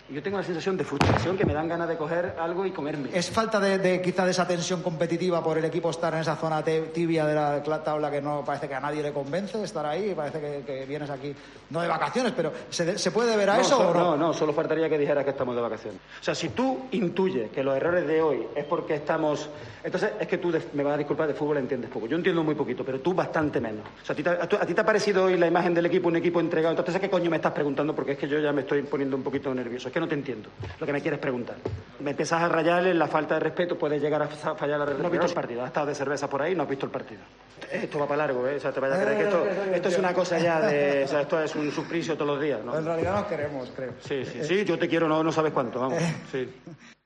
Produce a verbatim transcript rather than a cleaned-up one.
Yo tengo la sensación de frustración que me dan ganas de coger algo y comerme. ¿Es falta de, de quizá de esa tensión competitiva por el equipo estar en esa zona tibia de la tabla que no parece que a nadie le convence estar ahí? Parece que, que vienes aquí, no de vacaciones, pero ¿se, se puede ver a no, eso so, o no? No, no, solo faltaría que dijeras que estamos de vacaciones. O sea, si tú intuyes que los errores de hoy es porque estamos... Entonces es que tú, de, me vas a disculpar, de fútbol entiendes poco. Yo entiendo muy poquito, pero tú bastante menos. O sea, ¿a ti, te, a, a ti te ha parecido hoy la imagen del equipo, un equipo entregado? Entonces, ¿qué coño me estás preguntando? Porque es que yo ya me estoy poniendo un poquito nervioso. Es que no te entiendo lo que me quieres preguntar. Me empiezas a rayar en la falta de respeto, puedes llegar a fallar la realidad. No has visto el partido, has estado de cerveza por ahí, no has visto el partido. Esto va para largo, ¿eh? O sea, te vayas a creer que esto, esto es una cosa ya de... O sea, esto es un suplicio todos los días, ¿no? En realidad nos queremos, creo. Sí, sí, sí, yo te quiero, no, no sabes cuánto, vamos. Sí.